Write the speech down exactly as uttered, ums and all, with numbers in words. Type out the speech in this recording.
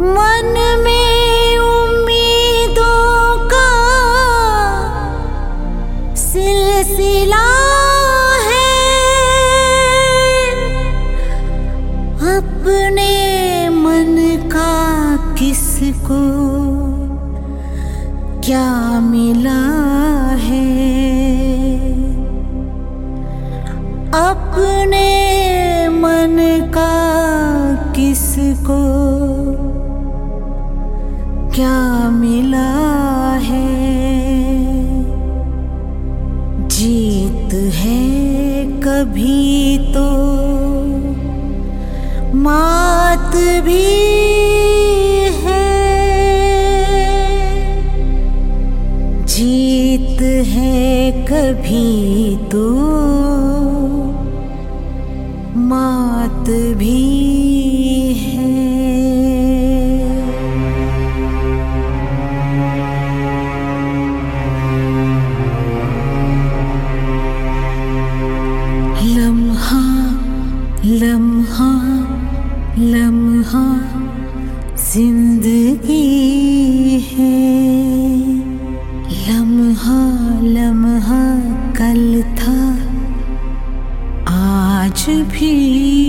मन में उम्मीदों का सिलसिला है, अपने मन का किसको क्या मिला है। अपने मन का किसको क्या मिला है। जीत है कभी तो मात भी है, जीत है कभी तो मात भी है। लम्हा लम्हा लम्हा जिंदगी है, लम्हा लम्हा कल था आज भी